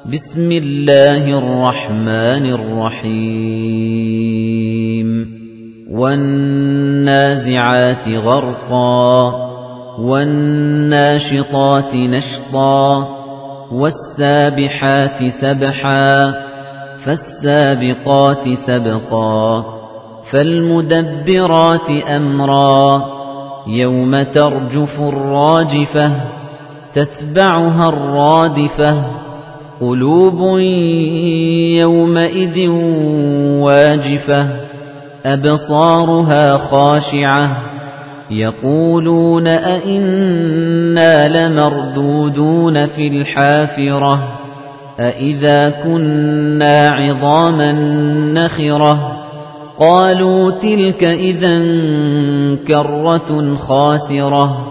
بسم الله الرحمن الرحيم والنازعات غرقا والناشطات نشطا والسابحات سبحا فالسابقات سبقا فالمدبرات أمرا يوم ترجف الراجفة تتبعها الرادفة قلوب يومئذ واجفة أبصارها خاشعة يقولون أئنا لمردودون في الحافرة أئذا كنا عظاما نخرة قالوا تلك إذا كرة خاسرة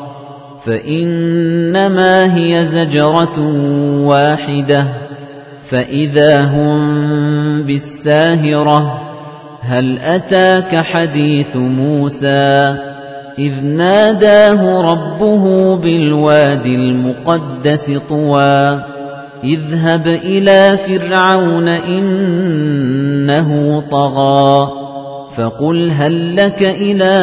فإنما هي زجرة واحدة فإذا هم بالساهرة هل أتاك حديث موسى إذ ناداه ربه بالوادي المقدس طوى اذهب إلى فرعون إنه طغى فقل هل لك إلى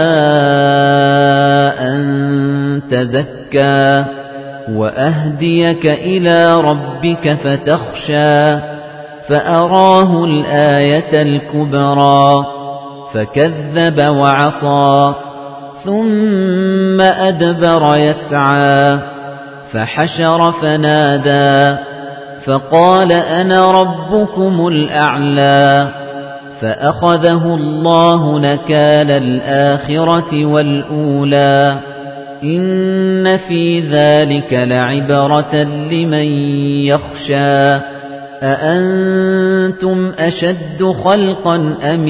أن تزكى وأهديك إلى ربك فتخشى فأراه الآية الكبرى فكذب وعصى ثم أدبر يسعى فحشر فنادى فقال أنا ربكم الأعلى فأخذه الله نكال الآخرة والأولى إن في ذلك لعبرة لمن يخشى أأنتم أشد خلقا أم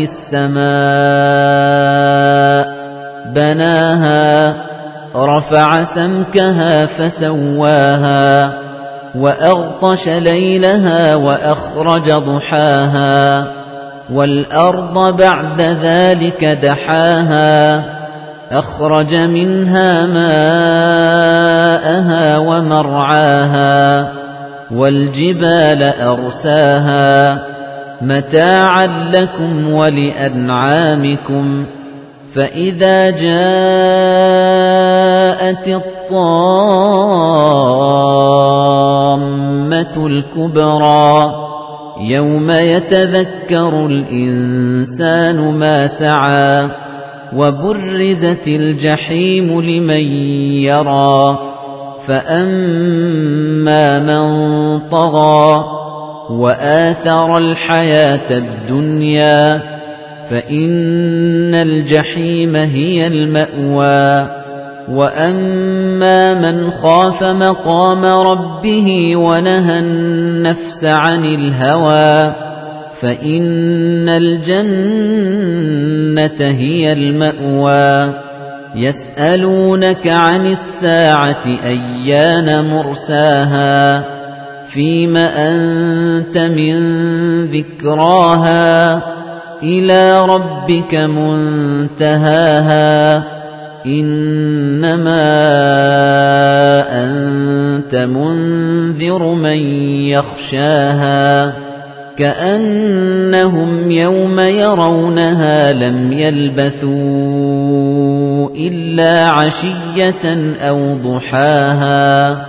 السماء بناها رفع سمكها فسواها وأغطش ليلها وأخرج ضحاها والأرض بعد ذلك دحاها أخرج منها ماءها ومرعاها والجبال أرساها متاعا لكم ولأنعامكم فإذا جاءت الطامة الكبرى يوم يتذكر الإنسان ما سعى وبرزت الجحيم لمن يرى فأما من طغى وآثر الحياة الدنيا فإن الجحيم هي المأوى وأما من خاف مقام ربه ونهى النفس عن الهوى فإن الجنة هي المأوى يسألونك عن الساعة أيان مرساها فيم أنت من ذكراها إلى ربك منتهاها إنما أنت منذر من يخشاها كأنهم يوم يرونها لم يلبثوا إلا عشية أو ضحاها